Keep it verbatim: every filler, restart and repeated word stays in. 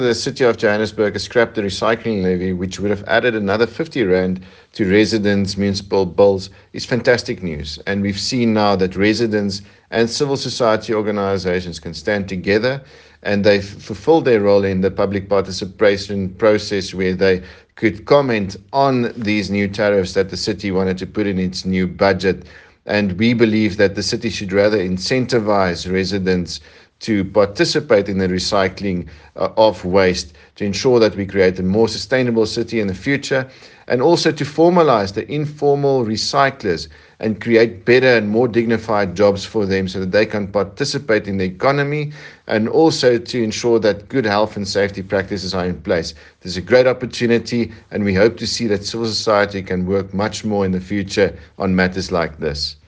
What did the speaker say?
The city of Johannesburg has scrapped the recycling levy, which would have added another fifty rand to residents' municipal bills, is fantastic news. And we've seen now that residents and civil society organizations can stand together, and they've fulfilled their role in the public participation process where they could comment on these new tariffs that the city wanted to put in its new budget. And we believe that the city should rather incentivize residents to participate in the recycling uh, of waste to ensure that we create a more sustainable city in the future, and also to formalize the informal recyclers and create better and more dignified jobs for them so that they can participate in the economy, and also to ensure that good health and safety practices are in place. There's a great opportunity, and we hope to see that civil society can work much more in the future on matters like this.